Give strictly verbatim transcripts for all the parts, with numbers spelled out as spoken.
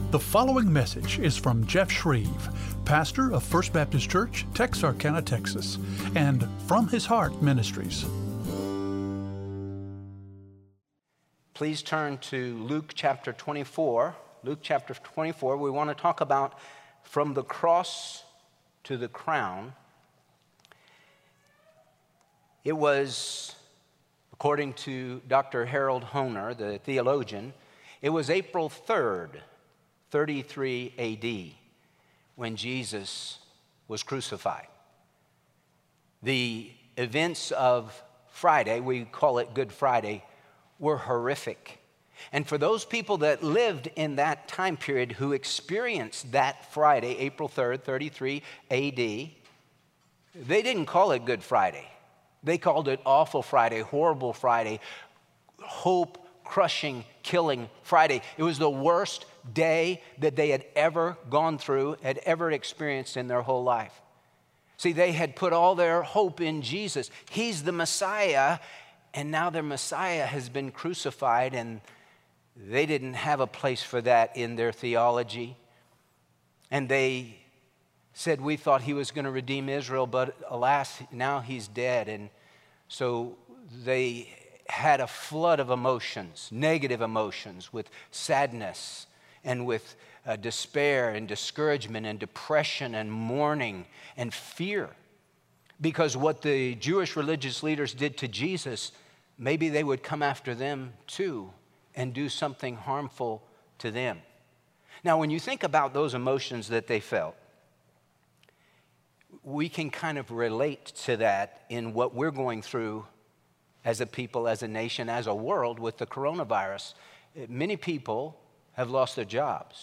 The following message is from Jeff Shreve, pastor of First Baptist Church, Texarkana, Texas, and From His Heart Ministries. Please turn to Luke chapter twenty-four. Luke chapter twenty-four, we want to talk about from the cross to the crown. It was, according to Doctor Harold Hoehner, the theologian, it was April third, thirty-three A D, when Jesus was crucified. The events of Friday, we call it Good Friday, were horrific. And for those people that lived in that time period who experienced that Friday, April third, thirty-three A D, they didn't call it Good Friday. They called it Awful Friday, Horrible Friday, Hope-crushing, killing Friday. It was the worst day that they had ever gone through, had ever experienced in their whole life. See, they had put all their hope in Jesus. He's the Messiah, and now their Messiah has been crucified, and they didn't have a place for that in their theology. And they said, we thought he was going to redeem Israel, but alas, now he's dead. And so they had a flood of emotions, negative emotions, with sadness and with uh, despair and discouragement and depression and mourning and fear. Because what the Jewish religious leaders did to Jesus, maybe they would come after them too and do something harmful to them. Now, when you think about those emotions that they felt, we can kind of relate to that in what we're going through as a people, as a nation, as a world with the coronavirus. Many people have lost their jobs.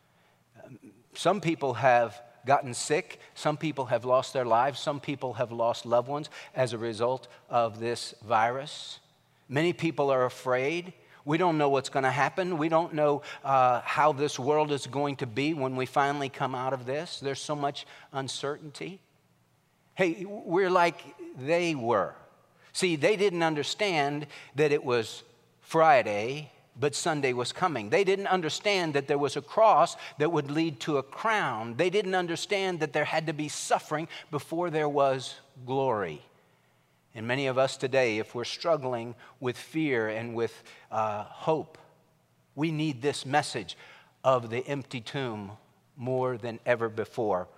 Some people have gotten sick. Some people have lost their lives. Some people have lost loved ones as a result of this virus. Many people are afraid. We don't know what's going to happen. We don't know uh, how this world is going to be when we finally come out of this. There's so much uncertainty. Hey, we're like they were. See, they didn't understand that it was Friday, but Sunday was coming. They didn't understand that there was a cross that would lead to a crown. They didn't understand that there had to be suffering before there was glory. And many of us today, if we're struggling with fear and with uh, hope, we need this message of the empty tomb more than ever before.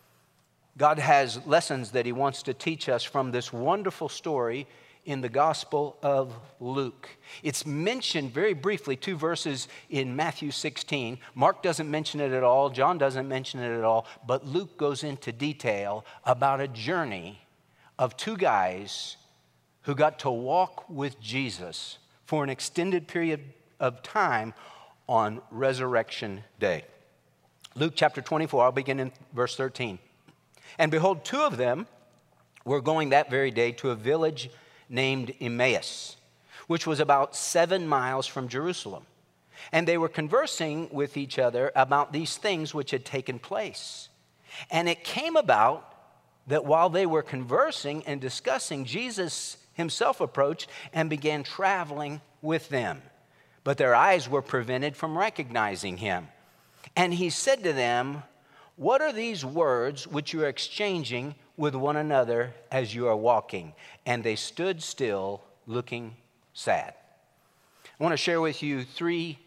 God has lessons that he wants to teach us from this wonderful story in the Gospel of Luke. It's mentioned very briefly, two verses in Matthew sixteen. Mark doesn't mention it at all. John doesn't mention it at all. But Luke goes into detail about a journey of two guys who got to walk with Jesus for an extended period of time on Resurrection Day. Luke chapter twenty-four, I'll begin in verse thirteen. And behold, two of them were going that very day to a village named Emmaus, which was about seven miles from Jerusalem. And they were conversing with each other about these things which had taken place. And it came about that while they were conversing and discussing, Jesus himself approached and began traveling with them. But their eyes were prevented from recognizing him. And he said to them, what are these words which you are exchanging with one another as you are walking? And they stood still, looking sad. I want to share with you three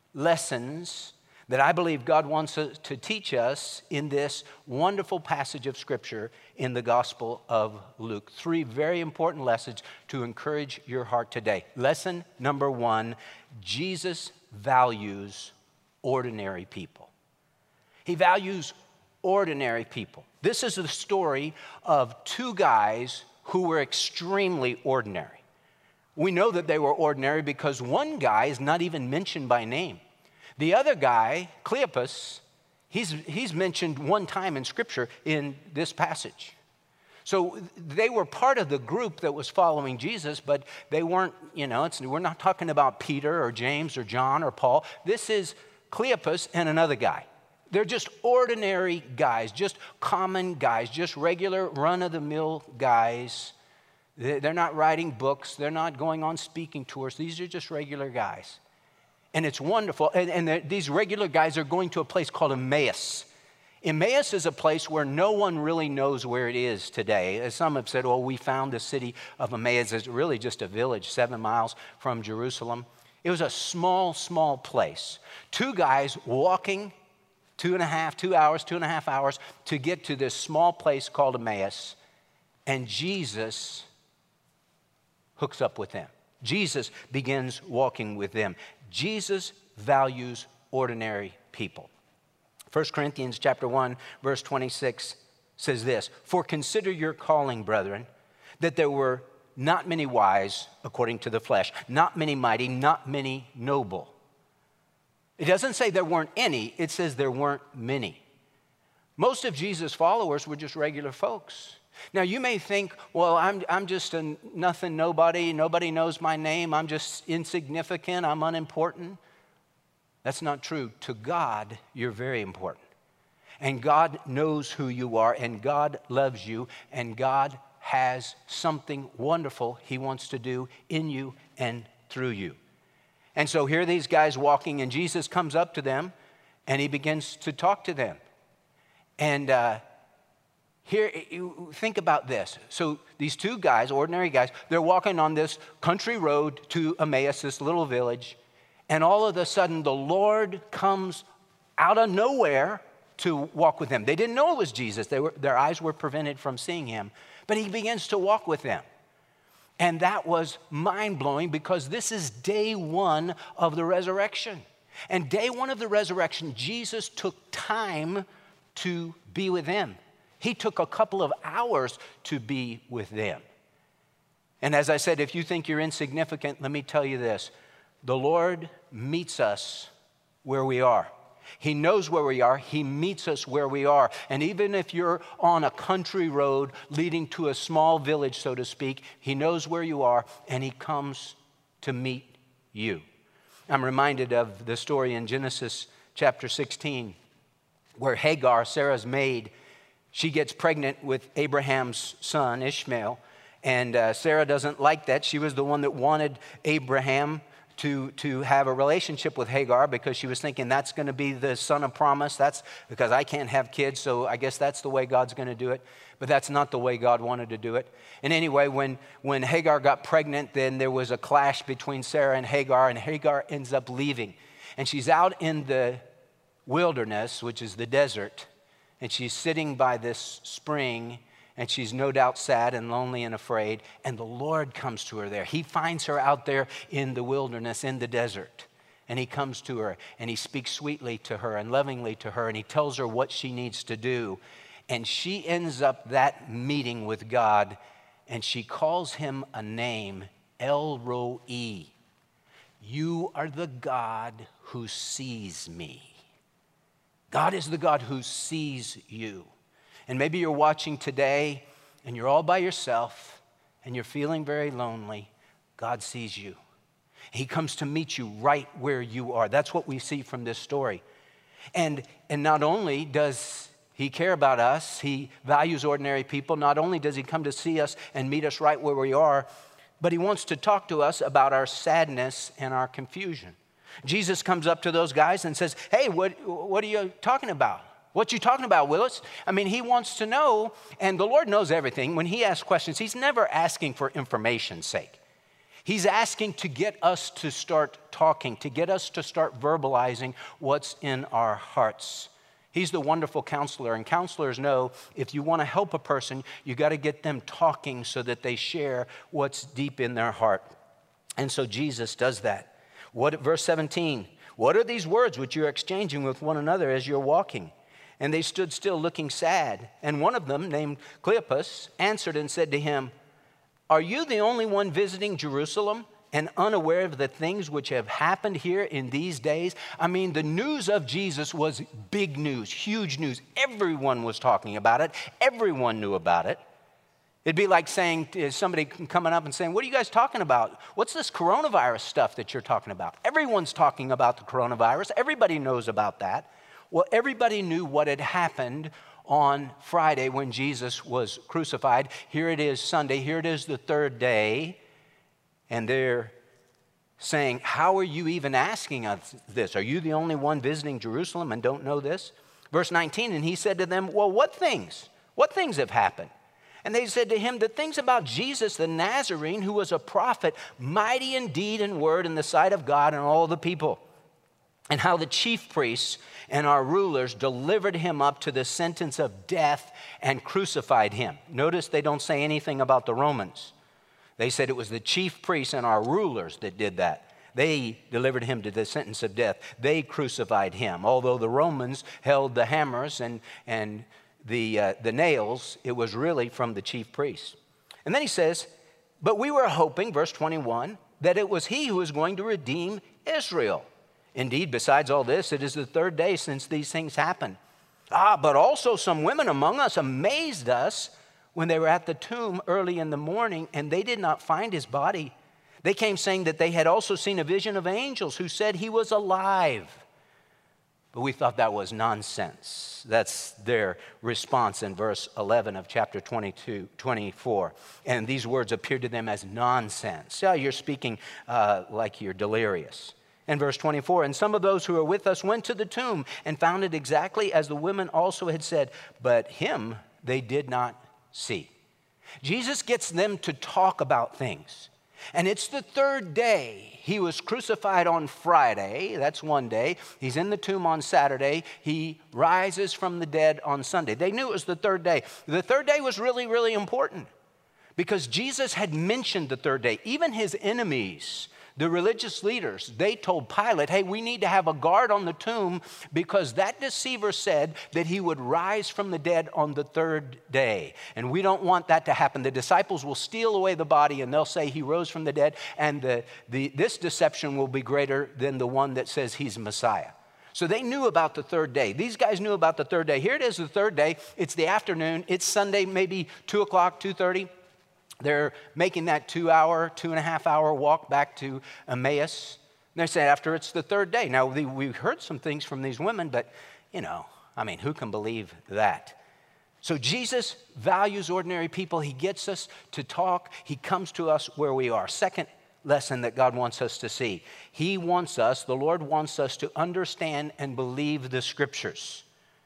lessons that I believe God wants to teach us in this wonderful passage of Scripture in the Gospel of Luke. Three very important lessons to encourage your heart today. Lesson number one, Jesus values ordinary people. He values ordinary people. This is the story of two guys who were extremely ordinary. We know that they were ordinary because one guy is not even mentioned by name. The other guy, Cleopas, he's, he's mentioned one time in Scripture in this passage. So they were part of the group that was following Jesus, but they weren't, you know, it's, we're not talking about Peter or James or John or Paul. This is Cleopas and another guy. They're just ordinary guys, just common guys, just regular run-of-the-mill guys. They're not writing books. They're not going on speaking tours. These are just regular guys. And it's wonderful. And, and these regular guys are going to a place called Emmaus. Emmaus is a place where no one really knows where it is today. As some have said, well, we found the city of Emmaus. It's really just a village seven miles from Jerusalem. It was a small, small place. Two guys walking two and a half, two hours, two and a half hours to get to this small place called Emmaus. And Jesus hooks up with them. Jesus begins walking with them. Jesus values ordinary people. First Corinthians chapter one, verse twenty-six says this, "For consider your calling, brethren, that there were not many wise according to the flesh, not many mighty, not many noble." It doesn't say there weren't any, it says there weren't many. Most of Jesus' followers were just regular folks. Now, you may think, well, I'm, I'm just a nothing, nobody. Nobody knows my name. I'm just insignificant. I'm unimportant. That's not true. To God, you're very important. And God knows who you are, and God loves you, and God has something wonderful He wants to do in you and through you. And so here are these guys walking, and Jesus comes up to them, and He begins to talk to them. And uh, Here, you think about this. So these two guys, ordinary guys, they're walking on this country road to Emmaus, this little village, and all of a sudden the Lord comes out of nowhere to walk with them. They didn't know it was Jesus. They were, their eyes were prevented from seeing Him, but He begins to walk with them. And that was mind-blowing because this is day one of the resurrection. And day one of the resurrection, Jesus took time to be with them. He took a couple of hours to be with them. And as I said, if you think you're insignificant, let me tell you this. The Lord meets us where we are. He knows where we are. He meets us where we are. And even if you're on a country road leading to a small village, so to speak, He knows where you are, and He comes to meet you. I'm reminded of the story in Genesis chapter sixteen, where Hagar, Sarah's maid, she gets pregnant with Abraham's son, Ishmael, and uh, Sarah doesn't like that. She was the one that wanted Abraham to, to have a relationship with Hagar because she was thinking that's going to be the son of promise. That's because I can't have kids, so I guess that's the way God's going to do it. But that's not the way God wanted to do it. And anyway, when, when Hagar got pregnant, then there was a clash between Sarah and Hagar, and Hagar ends up leaving. And she's out in the wilderness, which is the desert, and she's sitting by this spring, and she's no doubt sad and lonely and afraid, and the Lord comes to her there. He finds her out there in the wilderness, in the desert, and He comes to her, and He speaks sweetly to her and lovingly to her, and He tells her what she needs to do, and she ends up that meeting with God, and she calls Him a name, El Roi. You are the God who sees me. God is the God who sees you. And maybe you're watching today and you're all by yourself and you're feeling very lonely. God sees you. He comes to meet you right where you are. That's what we see from this story. And, and not only does He care about us, He values ordinary people. Not only does He come to see us and meet us right where we are, but He wants to talk to us about our sadness and our confusion. Jesus comes up to those guys and says, hey, what, what are you talking about? What you talking about, Willis? I mean, He wants to know, and the Lord knows everything. When He asks questions, He's never asking for information's sake. He's asking to get us to start talking, to get us to start verbalizing what's in our hearts. He's the wonderful counselor, and counselors know if you want to help a person, you got to get them talking so that they share what's deep in their heart. And so Jesus does that. What, verse seventeen, what are these words which you're exchanging with one another as you're walking? And they stood still looking sad. And one of them, named Cleopas, answered and said to Him, are you the only one visiting Jerusalem and unaware of the things which have happened here in these days? I mean, the news of Jesus was big news, huge news. Everyone was talking about it. Everyone knew about it. It'd be like saying to somebody coming up and saying, what are you guys talking about? What's this coronavirus stuff that you're talking about? Everyone's talking about the coronavirus. Everybody knows about that. Well, everybody knew what had happened on Friday when Jesus was crucified. Here it is Sunday. Here it is the third day. And they're saying, how are you even asking us this? Are you the only one visiting Jerusalem and don't know this? Verse nineteen, and he said to them, well, what things? What things have happened? And they said to him, the things about Jesus the Nazarene, who was a prophet, mighty in deed and word in the sight of God and all the people, and how the chief priests and our rulers delivered him up to the sentence of death and crucified him. Notice they don't say anything about the Romans. They said it was the chief priests and our rulers that did that. They delivered him to the sentence of death. They crucified him. Although the Romans held the hammers and, and the, uh, the nails, it was really from the chief priests. And then he says, but we were hoping, verse twenty-one, that it was he who was going to redeem Israel. Indeed, besides all this, it is the third day since these things happened. Ah, but also some women among us amazed us when they were at the tomb early in the morning, and they did not find his body. They came saying that they had also seen a vision of angels who said he was alive. But we thought that was nonsense. That's their response in verse eleven of chapter twenty-two, twenty-four. And these words appeared to them as nonsense. Yeah, you're speaking uh, like you're delirious. And verse twenty-four, and some of those who were with us went to the tomb and found it exactly as the women also had said, but him they did not see. Jesus gets them to talk about things. And it's the third day. He was crucified on Friday. That's one day. He's in the tomb on Saturday. He rises from the dead on Sunday. They knew it was the third day. The third day was really, really important because Jesus had mentioned the third day. Even his enemies, the religious leaders, they told Pilate, hey, we need to have a guard on the tomb because that deceiver said that he would rise from the dead on the third day. And we don't want that to happen. The disciples will steal away the body and they'll say he rose from the dead. And the, the, this deception will be greater than the one that says he's Messiah. So they knew about the third day. These guys knew about the third day. Here it is, the third day. It's the afternoon. It's Sunday, maybe two o'clock, two thirty. They're making that two-hour, two-and-a-half-hour walk back to Emmaus. And they say after it's the third day. Now, we, we've heard some things from these women, but, you know, I mean, who can believe that? So Jesus values ordinary people. He gets us to talk. He comes to us where we are. Second lesson that God wants us to see. He wants us, the Lord wants us to understand and believe the Scriptures.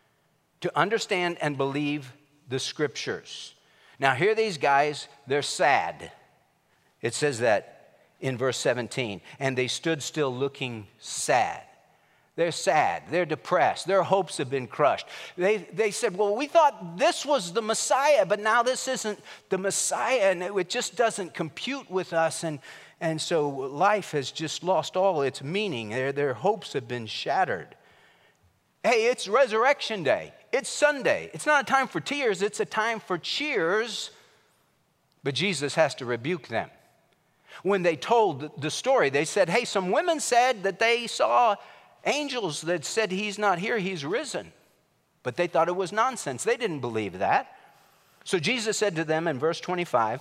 To understand and believe the Scriptures. Now, here these guys, they're sad. It says that in verse seventeen. And they stood still looking sad. They're sad. They're depressed. Their hopes have been crushed. They, they said, well, we thought this was the Messiah, but now this isn't the Messiah, and it just doesn't compute with us. And, and so life has just lost all its meaning. Their, their hopes have been shattered. Hey, it's Resurrection Day. It's Sunday. It's not a time for tears. It's a time for cheers. But Jesus has to rebuke them. When they told the story, they said, hey, some women said that they saw angels that said he's not here, he's risen. But they thought it was nonsense. They didn't believe that. So Jesus said to them in verse twenty-five,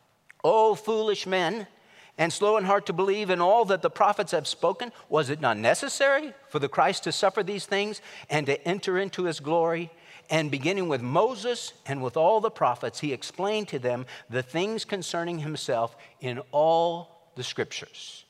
O foolish men, and slow in heart to believe in all that the prophets have spoken, was it not necessary for the Christ to suffer these things and to enter into his glory? And beginning with Moses and with all the prophets, he explained to them the things concerning himself in all the Scriptures.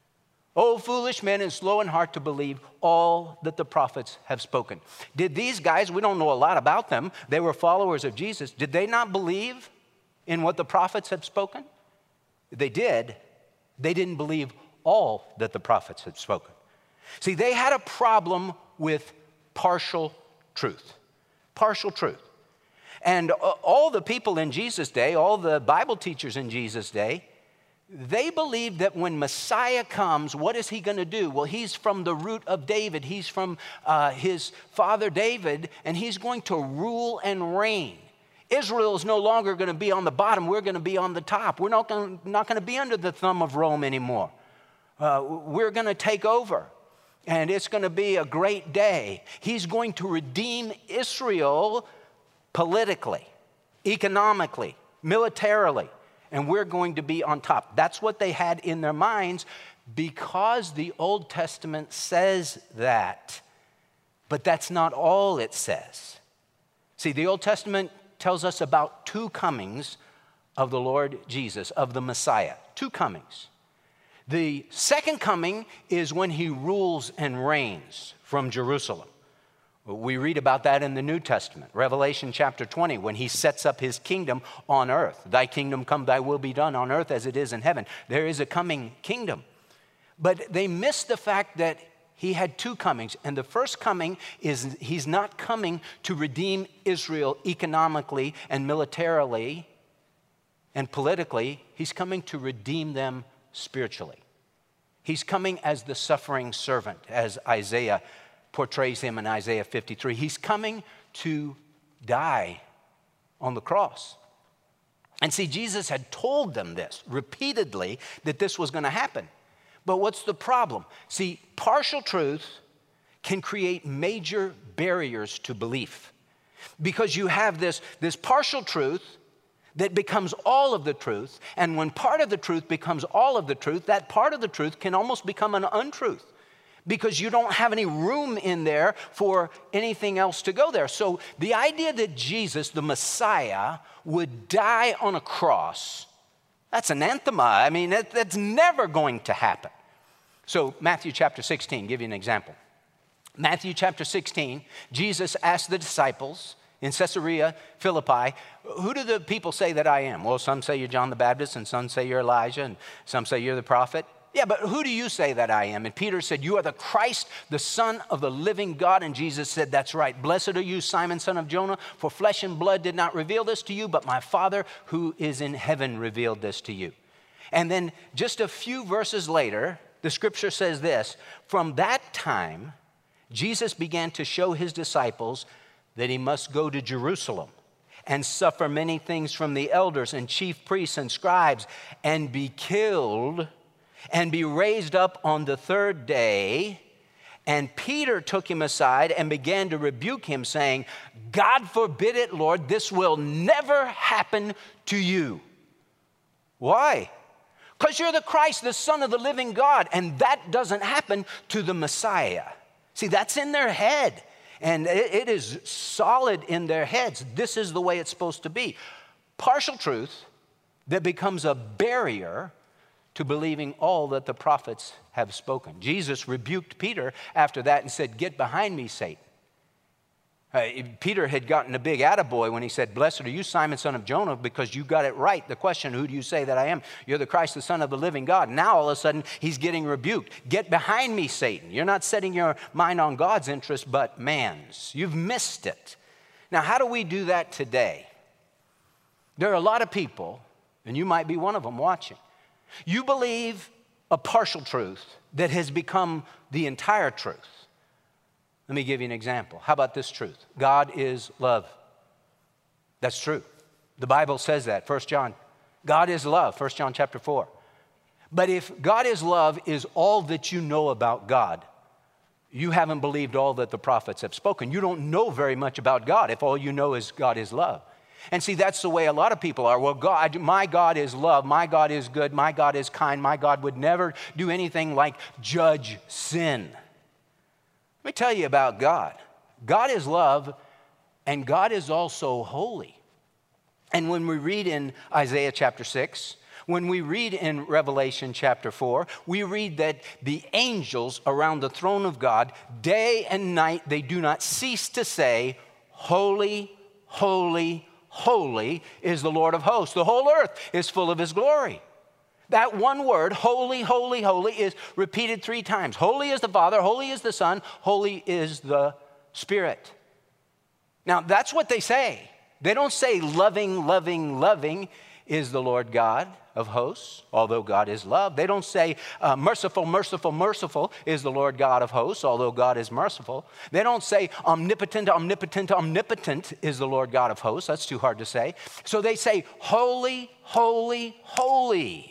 O foolish men and slow in heart to believe all that the prophets have spoken. Did these guys, we don't know a lot about them, they were followers of Jesus, did they not believe in what the prophets have spoken? They did. They didn't believe all that the prophets had spoken. See, they had a problem with partial truth. Partial truth. And all the people in Jesus' day, all the Bible teachers in Jesus' day, they believed that when Messiah comes, what is he going to do? Well, he's from the root of David. He's from uh, his father David, and he's going to rule and reign. Israel is no longer going to be on the bottom. We're going to be on the top. We're not going to, not going to be under the thumb of Rome anymore. Uh, we're going to take over, and it's going to be a great day. He's going to redeem Israel politically, economically, militarily, and we're going to be on top. That's what they had in their minds because the Old Testament says that. But that's not all it says. See, the Old Testament tells us about two comings of the Lord Jesus, of the Messiah. Two comings. The second coming is when he rules and reigns from Jerusalem. We read about that in the New Testament, Revelation chapter twenty, when he sets up his kingdom on earth. Thy kingdom come, thy will be done on earth as it is in heaven. There is a coming kingdom. But they missed the fact that he had two comings. And the first coming is he's not coming to redeem Israel economically and militarily and politically. He's coming to redeem them spiritually. He's coming as the suffering servant, as Isaiah portrays him in Isaiah fifty-three. He's coming to die on the cross. And see, Jesus had told them this repeatedly, that this was going to happen. But what's the problem? See, partial truth can create major barriers to belief, because you have this, this partial truth that becomes all of the truth. And when part of the truth becomes all of the truth, that part of the truth can almost become an untruth, because you don't have any room in there for anything else to go there. So the idea that Jesus, the Messiah, would die on a cross, that's anathema. I mean, that, that's never going to happen. So Matthew chapter sixteen, give you an example. Matthew chapter sixteen, Jesus asked the disciples in Caesarea Philippi, who do the people say that I am? Well, some say you're John the Baptist, and some say you're Elijah, and some say you're the prophet. Yeah, but who do you say that I am? And Peter said, you are the Christ, the Son of the living God. And Jesus said, that's right. Blessed are you, Simon, son of Jonah, for flesh and blood did not reveal this to you, but my Father who is in heaven revealed this to you. And then just a few verses later, the scripture says this, from that time, Jesus began to show his disciples that he must go to Jerusalem and suffer many things from the elders and chief priests and scribes and be killed and be raised up on the third day. And Peter took him aside and began to rebuke him, saying, God forbid it, Lord, this will never happen to you. Why? Because you're the Christ, the Son of the living God, and that doesn't happen to the Messiah. See, that's in their head, and it, it is solid in their heads. This is the way it's supposed to be. Partial truth that becomes a barrier to believing all that the prophets have spoken. Jesus rebuked Peter after that and said, get behind me, Satan. Uh, Peter had gotten a big attaboy when he said, blessed are you, Simon, son of Jonah, because you got it right. The question, who do you say that I am? You're the Christ, the Son of the living God. Now, all of a sudden, he's getting rebuked. Get behind me, Satan. You're not setting your mind on God's interest, but man's. You've missed it. Now, how do we do that today? There are a lot of people, and you might be one of them watching. You believe a partial truth that has become the entire truth. Let me give you an example. How about this truth? God is love. That's true. The Bible says that, First John. God is love, First John chapter four. But if God is love is all that you know about God, you haven't believed all that the prophets have spoken. You don't know very much about God if all you know is God is love. And see, that's the way a lot of people are. Well, God, my God is love. My God is good. My God is kind. My God would never do anything like judge sin. Let me tell you about God. God is love, and God is also holy. And when we read in Isaiah chapter six, when we read in Revelation chapter four, we read that the angels around the throne of God, day and night, they do not cease to say, holy, holy, holy is the Lord of hosts. The whole earth is full of his glory. That one word, holy, holy, holy, is repeated three times. Holy is the Father, holy is the Son, holy is the Spirit. Now, that's what they say. They don't say loving, loving, loving is the Lord God of hosts, although God is love. They don't say uh, merciful, merciful, merciful is the Lord God of hosts, although God is merciful. They don't say omnipotent, omnipotent, omnipotent is the Lord God of hosts. That's too hard to say. So they say holy, holy, holy.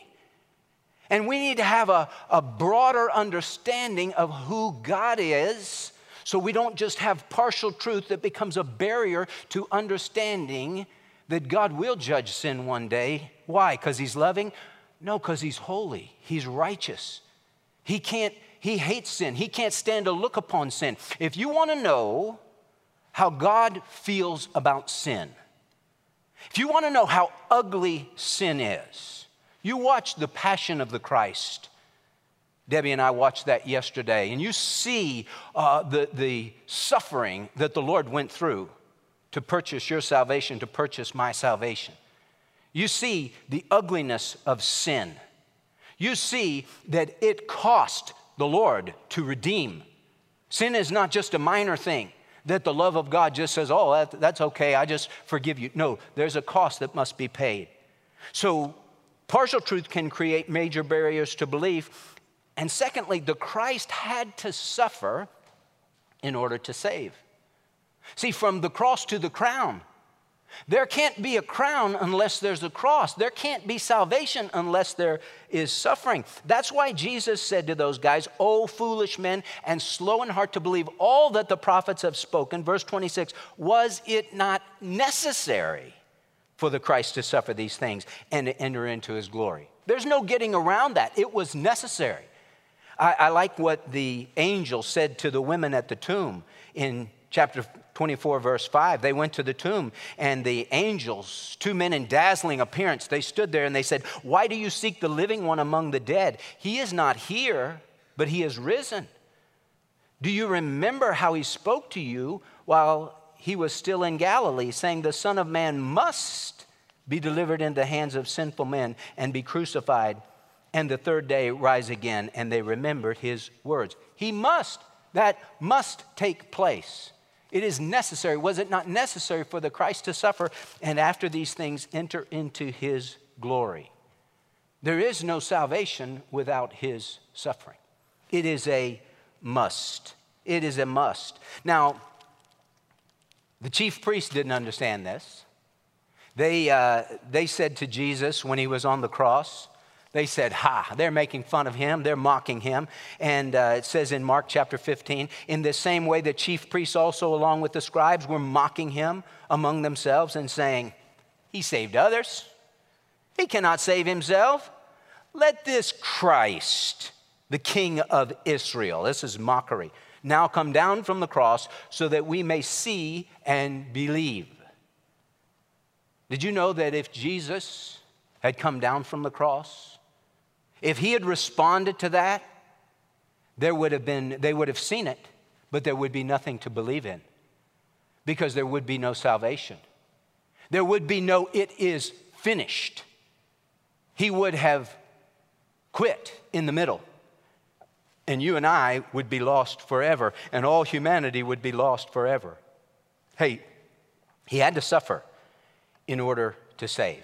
And we need to have a, a broader understanding of who God is, so we don't just have partial truth that becomes a barrier to understanding that God will judge sin one day. Why? Because he's loving? No, because he's holy. He's righteous. He can't, he hates sin. He can't stand to look upon sin. If you want to know how God feels about sin, if you want to know how ugly sin is, you watch The Passion of the Christ Debbie and I watched that yesterday, and you see uh, the, the suffering that the Lord went through to purchase your salvation, to purchase my salvation. You see the ugliness of sin. You see that it cost the Lord to redeem. Sin is not just a minor thing that the love of God just says, oh, that, that's okay, I just forgive you. No, there's a cost that must be paid. So partial truth can create major barriers to belief. And secondly, the Christ had to suffer in order to save. See, from the cross to the crown, there can't be a crown unless there's a cross. There can't be salvation unless there is suffering. That's why Jesus said to those guys, "O foolish men, and slow in heart to believe all that the prophets have spoken." Verse twenty-six, was it not necessary for the Christ to suffer these things and to enter into his glory? There's no getting around that. It was necessary. I, I like what the angel said to the women at the tomb in chapter twenty-four, verse five. They went to the tomb, and the angels, two men in dazzling appearance, they stood there and they said, "Why do you seek the living one among the dead? He is not here, but he is risen. Do you remember how he spoke to you while he was still in Galilee, saying, the Son of Man must be delivered into the hands of sinful men and be crucified, and the third day rise again?" And they remembered his words. He must. That must take place. It is necessary. Was it not necessary for the Christ to suffer and after these things enter into his glory? There is no salvation without his suffering. It is a must. It is a must. Now, the chief priests didn't understand this. They, uh, they said to Jesus when he was on the cross, they said, ha, they're making fun of him. They're mocking him. And uh, it says in Mark chapter fifteen, in the same way the chief priests also along with the scribes were mocking him among themselves and saying, he saved others. He cannot save himself. Let this Christ, the King of Israel, this is mockery, now come down from the cross so that we may see and believe. Did you know that if Jesus had come down from the cross, if he had responded to that, there would have been, they would have seen it, but there would be nothing to believe in because there would be no salvation. There would be no "it is finished." He would have quit in the middle, and you and I would be lost forever, and all humanity would be lost forever. Hey, he had to suffer in order to save.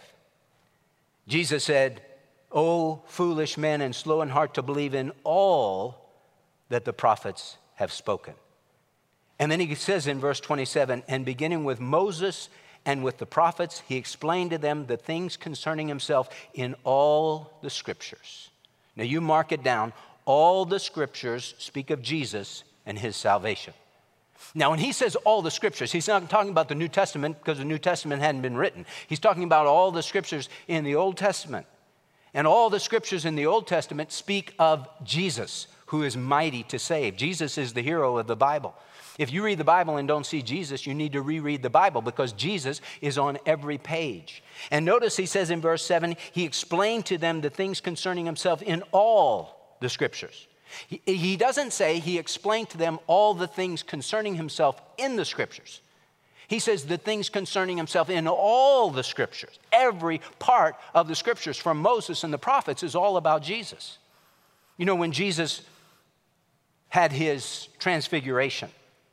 Jesus said, "O foolish men, and slow in heart to believe in all that the prophets have spoken." And then he says in verse twenty-seven, and beginning with Moses and with the prophets, he explained to them the things concerning himself in all the scriptures. Now you mark it down. All the scriptures speak of Jesus and his salvation. Now, when he says all the scriptures, he's not talking about the New Testament because the New Testament hadn't been written. He's talking about all the scriptures in the Old Testament. And all the scriptures in the Old Testament speak of Jesus, who is mighty to save. Jesus is the hero of the Bible. If you read the Bible and don't see Jesus, you need to reread the Bible because Jesus is on every page. And notice he says in verse seven, he explained to them the things concerning himself in all the scriptures. He, he doesn't say he explained to them all the things concerning himself in the scriptures. He says the things concerning himself in all the scriptures. Every part of the scriptures from Moses and the prophets is all about Jesus. You know, when Jesus had his transfiguration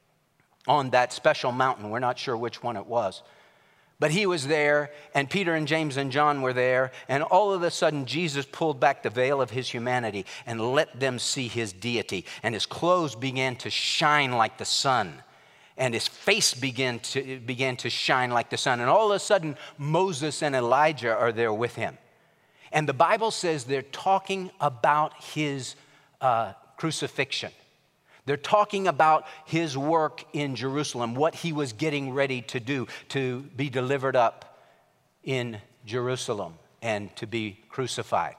on that special mountain, we're not sure which one it was, but he was there, and Peter and James and John were there, and all of a sudden Jesus pulled back the veil of his humanity and let them see his deity, and his clothes began to shine like the sun. And his face began to, began to shine like the sun. And all of a sudden, Moses and Elijah are there with him. And the Bible says they're talking about his uh, crucifixion. They're talking about his work in Jerusalem, what he was getting ready to do, to be delivered up in Jerusalem and to be crucified.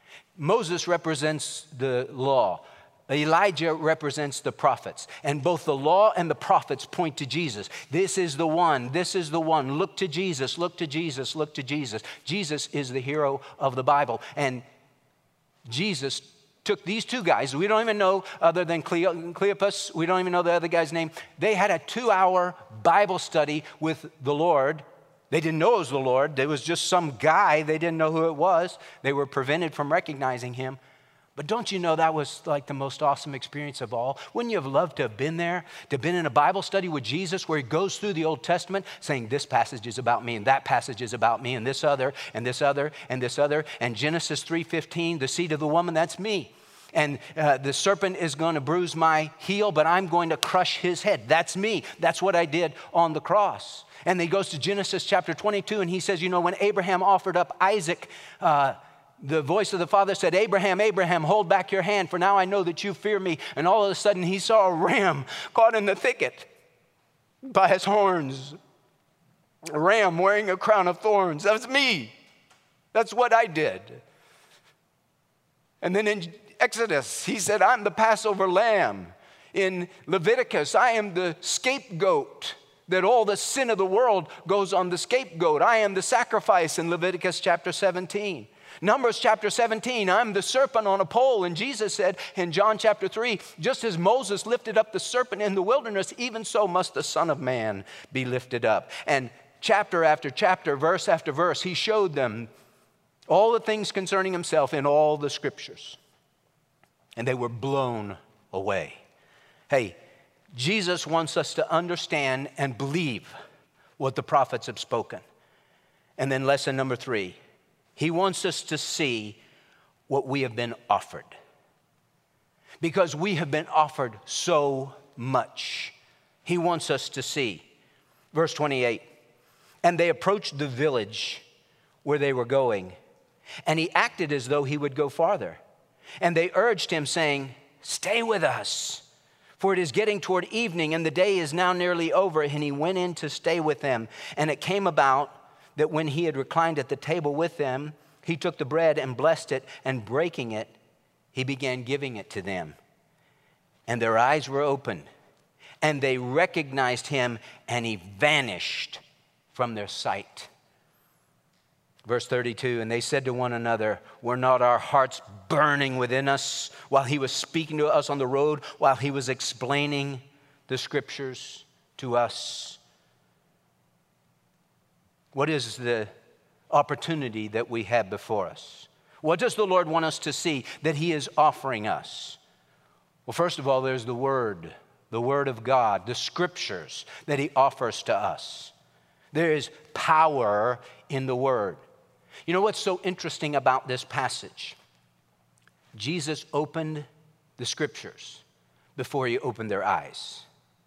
Moses represents the law. Elijah represents the prophets, and both the law and the prophets point to Jesus. This is the one, this is the one. Look to Jesus, look to Jesus, look to Jesus. Jesus is the hero of the Bible, and Jesus took these two guys, we don't even know other than Cleopas, we don't even know the other guy's name. They had a two-hour Bible study with the Lord. They didn't know it was the Lord. It was just some guy. They didn't know who it was. They were prevented from recognizing him. But don't you know that was like the most awesome experience of all? Wouldn't you have loved to have been there, to have been in a Bible study with Jesus where he goes through the Old Testament saying this passage is about me and that passage is about me and this other and this other and this other. And Genesis three fifteen, the seed of the woman, that's me. And uh, the serpent is going to bruise my heel, but I'm going to crush his head. That's me. That's what I did on the cross. And then he goes to Genesis chapter twenty-two and he says, you know, when Abraham offered up Isaac, uh, the voice of the Father said, Abraham, Abraham, hold back your hand, for now I know that you fear me. And all of a sudden he saw a ram caught in the thicket by his horns. A ram wearing a crown of thorns. That was me. That's what I did. And then in Exodus, he said, I'm the Passover lamb. In Leviticus, I am the scapegoat. That all the sin of the world goes on the scapegoat. I am the sacrifice in Leviticus chapter seventeen. Numbers chapter seventeen, I'm the serpent on a pole. And Jesus said in John chapter three, just as Moses lifted up the serpent in the wilderness, even so must the Son of Man be lifted up. And chapter after chapter, verse after verse, he showed them all the things concerning himself in all the scriptures. And they were blown away. Hey, Jesus wants us to understand and believe what the prophets have spoken. And then lesson number three, he wants us to see what we have been offered. Because we have been offered so much. He wants us to see. Verse twenty-eight, and they approached the village where they were going, and he acted as though he would go farther. And they urged him, saying, stay with us, for it is getting toward evening, and the day is now nearly over. And he went in to stay with them. And it came about that when he had reclined at the table with them, he took the bread and blessed it, and breaking it, he began giving it to them. And their eyes were opened, and they recognized him, and he vanished from their sight. Verse thirty-two, and they said to one another, were not our hearts burning within us while he was speaking to us on the road, while he was explaining the scriptures to us? What is the opportunity that we have before us? What does the Lord want us to see that he is offering us? Well, first of all, there's the Word, the Word of God, the scriptures that he offers to us. There is power in the Word. You know what's so interesting about this passage? Jesus opened the scriptures before he opened their eyes.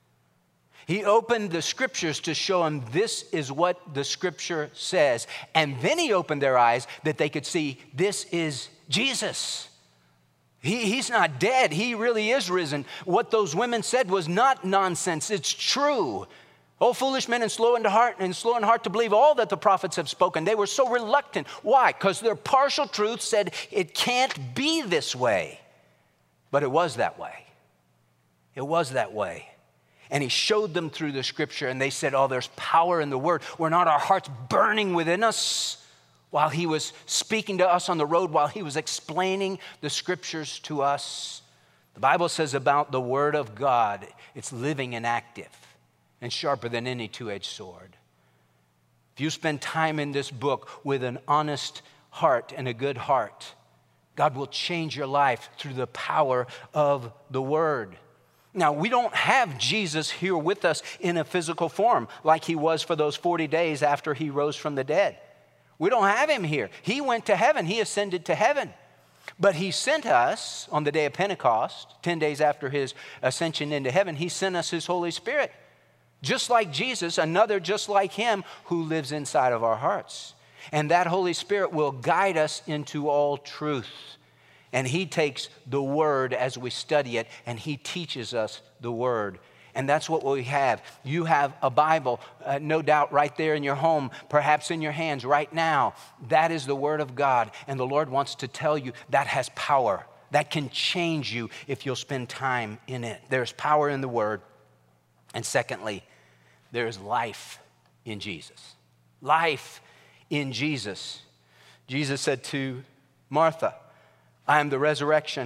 He opened the scriptures to show them this is what the scripture says. And then he opened their eyes that they could see this is Jesus. He, he's not dead. He really is risen. What those women said was not nonsense. It's true. Oh, foolish men and slow in heart and slow in heart to believe all that the prophets have spoken. They were so reluctant. Why? Because their partial truth said it can't be this way. But it was that way. It was that way. And he showed them through the scripture, and they said, oh, there's power in the word. Were not our hearts burning within us while he was speaking to us on the road, while he was explaining the scriptures to us? The Bible says about the word of God, it's living and active and sharper than any two-edged sword. If you spend time in this book with an honest heart and a good heart, God will change your life through the power of the Word. Now, we don't have Jesus here with us in a physical form like he was for those forty days after he rose from the dead. We don't have him here. He went to heaven. He ascended to heaven. But he sent us on the day of Pentecost, ten days after his ascension into heaven, he sent us his Holy Spirit. Just like Jesus, another just like him who lives inside of our hearts. And that Holy Spirit will guide us into all truth. And he takes the word as we study it, and he teaches us the word. And that's what we have. You have a Bible, uh, no doubt, right there in your home, perhaps in your hands right now. That is the word of God. And the Lord wants to tell you that has power. That can change you if you'll spend time in it. There's power in the word. And secondly, there is life in Jesus. Life in Jesus. Jesus said to Martha, I am the resurrection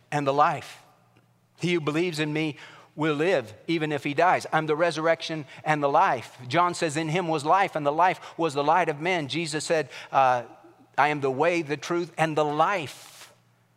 and the life. He who believes in me will live even if he dies. I'm the resurrection and the life. John says in him was life, and the life was the light of men. Jesus said, uh, I am the way, the truth, and the life.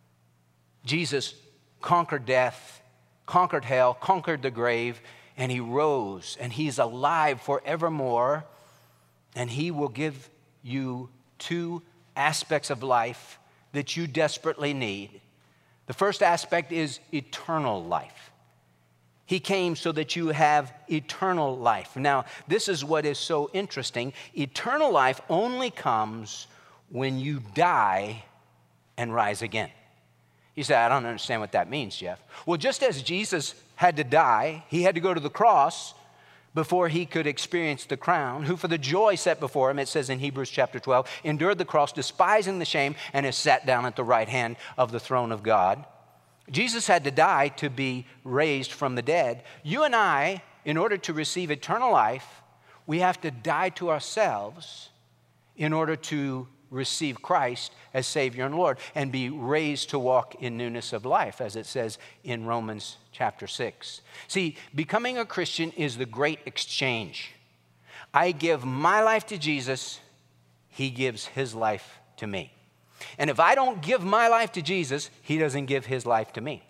Jesus conquered death, conquered hell, conquered the grave, and he rose, and he's alive forevermore, and he will give you two aspects of life that you desperately need. The first aspect is eternal life. He came so that you have eternal life. Now, this is what is so interesting. Eternal life only comes when you die and rise again. You say, I don't understand what that means, Jeff. Well, just as Jesus had to die, he had to go to the cross before he could experience the crown, who for the joy set before him, it says in Hebrews chapter twelve, endured the cross, despising the shame, and is sat down at the right hand of the throne of God. Jesus had to die to be raised from the dead. You and I, in order to receive eternal life, we have to die to ourselves in order to receive Christ as Savior and Lord and be raised to walk in newness of life, as it says in Romans chapter six. See, becoming a Christian is the great exchange. I give my life to Jesus, he gives his life to me. And if I don't give my life to Jesus, he doesn't give his life to me.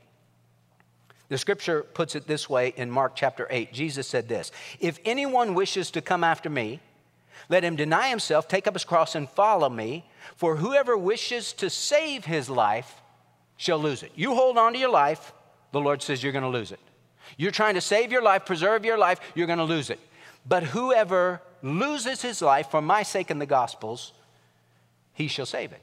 The scripture puts it this way in Mark chapter eight. Jesus said this, if anyone wishes to come after me, let him deny himself, take up his cross, and follow me. For whoever wishes to save his life shall lose it. You hold on to your life, the Lord says you're going to lose it. You're trying to save your life, preserve your life, you're going to lose it. But whoever loses his life for my sake in the Gospels, he shall save it.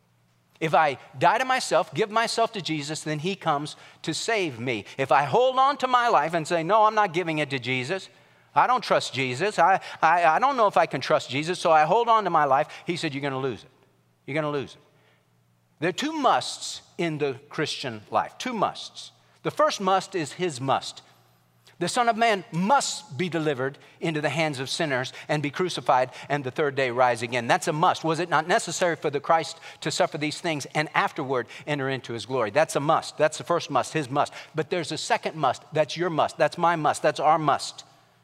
If I die to myself, give myself to Jesus, then he comes to save me. If I hold on to my life and say, no, I'm not giving it to Jesus, I don't trust Jesus. I, I, I don't know if I can trust Jesus, so I hold on to my life. He said, you're going to lose it. You're going to lose it. There are two musts in the Christian life, two musts. The first must is his must. The Son of Man must be delivered into the hands of sinners and be crucified and the third day rise again. That's a must. Was it not necessary for the Christ to suffer these things and afterward enter into his glory? That's a must. That's the first must, his must. But there's a second must. That's your must. That's my must. That's our must.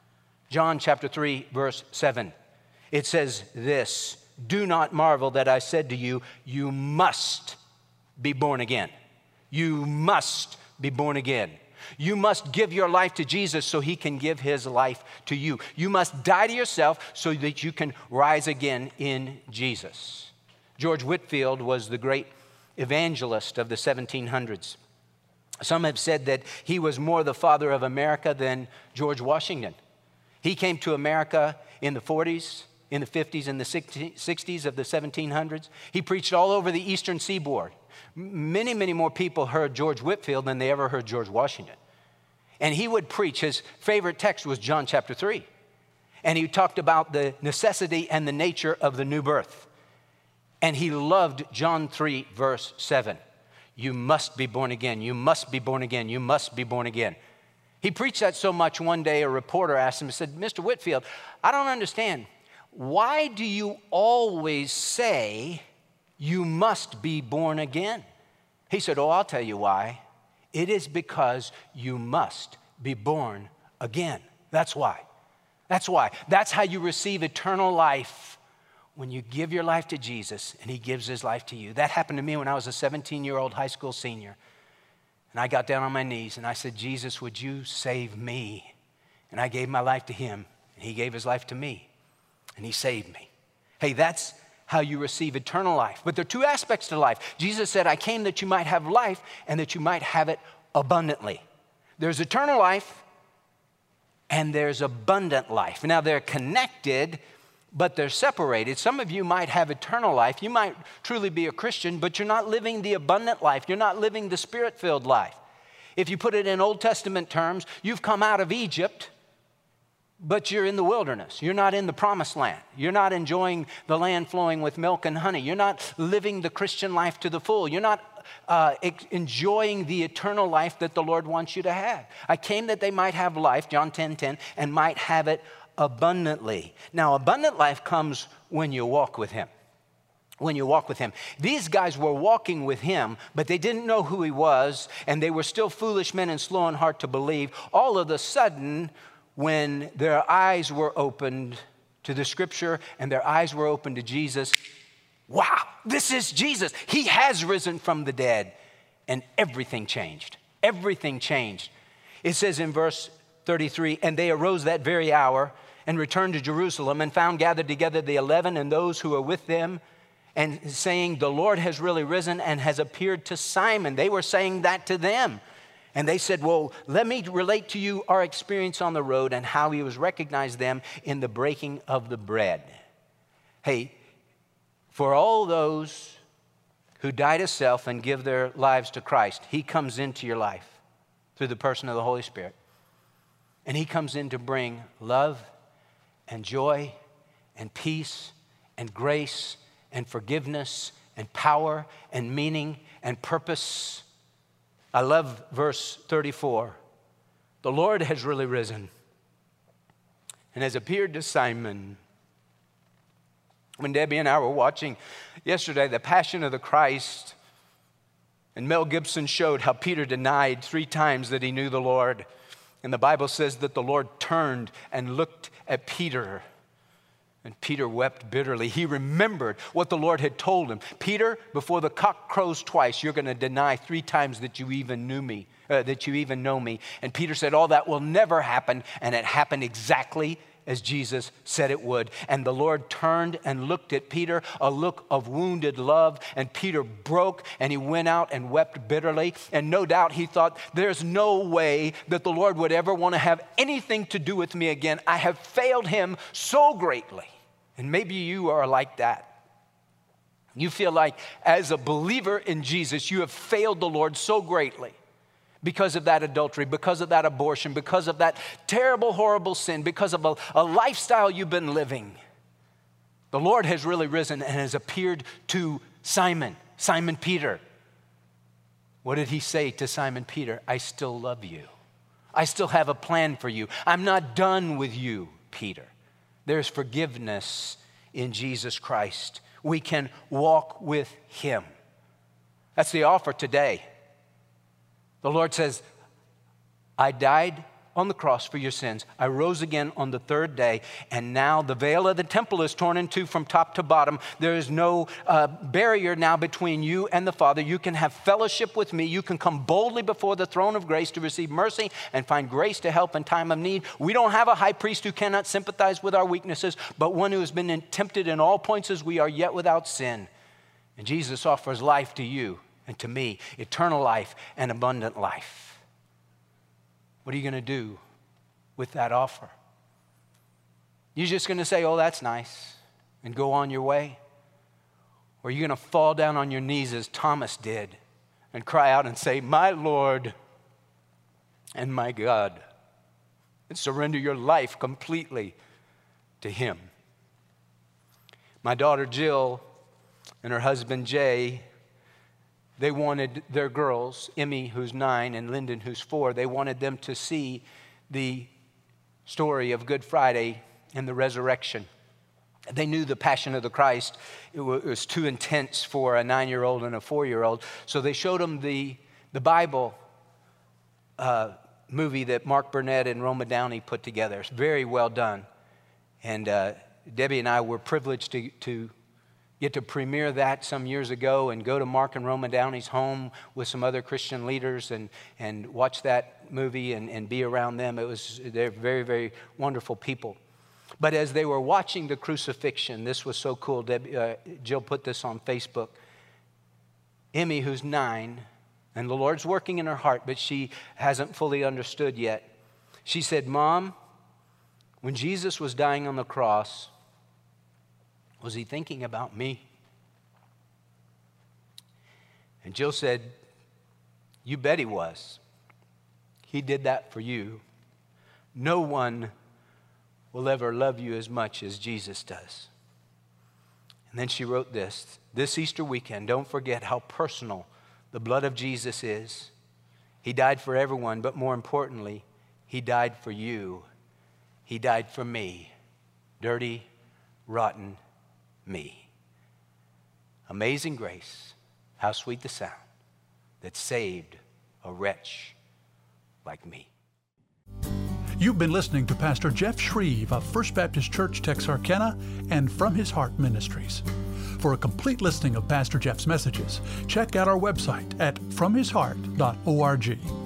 John chapter three, verse seven. It says this, do not marvel that I said to you, you must be born again. You must be born again. You must give your life to Jesus so he can give his life to you. You must die to yourself so that you can rise again in Jesus. George Whitefield was the great evangelist of the seventeen hundreds. Some have said that he was more the father of America than George Washington. He came to America in the forties, in the fifties, and the sixties of the seventeen hundreds. He preached all over the eastern seaboard. Many, many more people heard George Whitefield than they ever heard George Washington. And he would preach. His favorite text was John chapter three. And he talked about the necessity and the nature of the new birth. And he loved John three, verse seven. You must be born again. You must be born again. You must be born again. He preached that so much one day a reporter asked him, he said, Mister Whitefield, I don't understand. Why do you always say you must be born again? He said, oh, I'll tell you why. It is because you must be born again. That's why. That's why. That's how you receive eternal life, when you give your life to Jesus and he gives his life to you. That happened to me when I was a seventeen-year-old high school senior. And I got down on my knees and I said, Jesus, would you save me? And I gave my life to him and he gave his life to me and he saved me. Hey, that's how you receive eternal life. But there are two aspects to life. Jesus said, I came that you might have life and that you might have it abundantly. There's eternal life and there's abundant life. Now they're connected, but they're separated. Some of you might have eternal life. You might truly be a Christian, but you're not living the abundant life. You're not living the Spirit-filled life. If you put it in Old Testament terms, you've come out of Egypt, but you're in the wilderness. You're not in the promised land. You're not enjoying the land flowing with milk and honey. You're not living the Christian life to the full. You're not uh, enjoying the eternal life that the Lord wants you to have. I came that they might have life, John ten ten, and might have it abundantly. Now, abundant life comes when you walk with him. when you walk with him. These guys were walking with him, but they didn't know who he was, and they were still foolish men and slow in heart to believe. All of a sudden, when their eyes were opened to the scripture and their eyes were opened to Jesus, wow, this is Jesus. He has risen from the dead. And everything changed. Everything changed. It says in verse thirty-three, and they arose that very hour and returned to Jerusalem and found gathered together the eleven and those who were with them, and saying, the Lord has really risen and has appeared to Simon. They were saying that to them. And they said, well, let me relate to you our experience on the road and how he was recognized them in the breaking of the bread. Hey, for all those who die to self and give their lives to Christ, he comes into your life through the person of the Holy Spirit. And he comes in to bring love and joy and peace and grace and forgiveness and power and meaning and purpose. I love verse thirty-four. The Lord has really risen and has appeared to Simon. When Debbie and I were watching yesterday The Passion of the Christ, and Mel Gibson showed how Peter denied three times that he knew the Lord. And the Bible says that the Lord turned and looked at Peter. And Peter wept bitterly. He remembered what the Lord had told him. Peter, before the cock crows twice, you're going to deny three times that you even knew me, uh, that you even know me. And Peter said, oh, that will never happen. And it happened exactly as Jesus said it would. And the Lord turned and looked at Peter, a look of wounded love. And Peter broke and he went out and wept bitterly. And no doubt he thought, there's no way that the Lord would ever want to have anything to do with me again. I have failed him so greatly. And maybe you are like that. You feel like as a believer in Jesus, you have failed the Lord so greatly. Because of that adultery, because of that abortion, because of that terrible, horrible sin, because of a, a lifestyle you've been living. The Lord has really risen and has appeared to Simon, Simon Peter. What did he say to Simon Peter? I still love you. I still have a plan for you. I'm not done with you, Peter. There's forgiveness in Jesus Christ. We can walk with him. That's the offer today. The Lord says, I died on the cross for your sins. I rose again on the third day, and now the veil of the temple is torn in two from top to bottom. There is no uh, barrier now between you and the Father. You can have fellowship with me. You can come boldly before the throne of grace to receive mercy and find grace to help in time of need. We don't have a high priest who cannot sympathize with our weaknesses, but one who has been tempted in all points as we are, yet without sin. And Jesus offers life to you and to me, eternal life and abundant life. What are you going to do with that offer? You're just going to say, oh, that's nice, and go on your way? Or are you going to fall down on your knees as Thomas did and cry out and say, my Lord and my God, and surrender your life completely to him? My daughter Jill and her husband Jay, they wanted their girls, Emmy, who's nine, and Lyndon, who's four, they wanted them to see the story of Good Friday and the resurrection. They knew the Passion of the Christ. It was too intense for a nine-year-old and a four-year-old. So they showed them the, the Bible uh, movie that Mark Burnett and Roma Downey put together. It's very well done. And uh, Debbie and I were privileged to, to get to premiere that some years ago and go to Mark and Roma Downey's home with some other Christian leaders and, and watch that movie and, and be around them. It was, they're very, very wonderful people. But as they were watching the crucifixion, this was so cool. Debbie, uh, Jill put this on Facebook. Emmy, who's nine, and the Lord's working in her heart, but she hasn't fully understood yet. She said, Mom, when Jesus was dying on the cross, was he thinking about me? And Jill said, you bet he was. He did that for you. No one will ever love you as much as Jesus does. And then she wrote this, this Easter weekend, don't forget how personal the blood of Jesus is. He died for everyone, but more importantly, he died for you. He died for me, dirty, rotten me. Amazing grace, how sweet the sound that saved a wretch like me. You've been listening to Pastor Jeff Shreve of First Baptist Church, Texarkana, and From His Heart Ministries. For a complete listing of Pastor Jeff's messages, check out our website at from his heart dot org.